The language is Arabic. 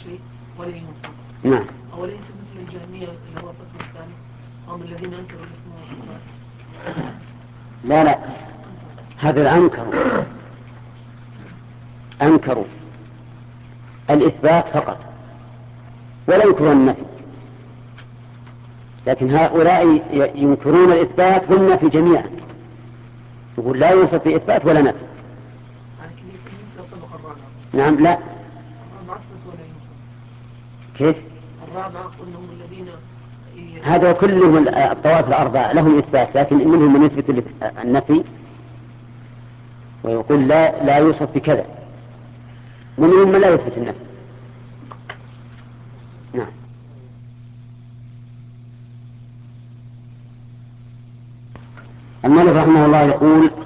شيء ولا ينفق. نعم. أوليس مثل الجهمية اللي هو القسم الثاني هم الذين أنكروا الاسم والصفات؟ لا لا، هذا أنكروا الإثبات فقط ولا ينكرون النفي، لكن هؤلاء ينكرون الإثبات والنفي جميعا، يقول لا يوصف بإثبات ولا نفي. نعم. لا كيف؟ الرابعة أنهم الذين هذا كلهم الطوائف الأربعة لهم إثبات، لكن منهم من يثبت النفي ويقول لا يوصف بكذا، ومنهم من لا يثبت النفي. نعم. المؤلف رحمه الله يقول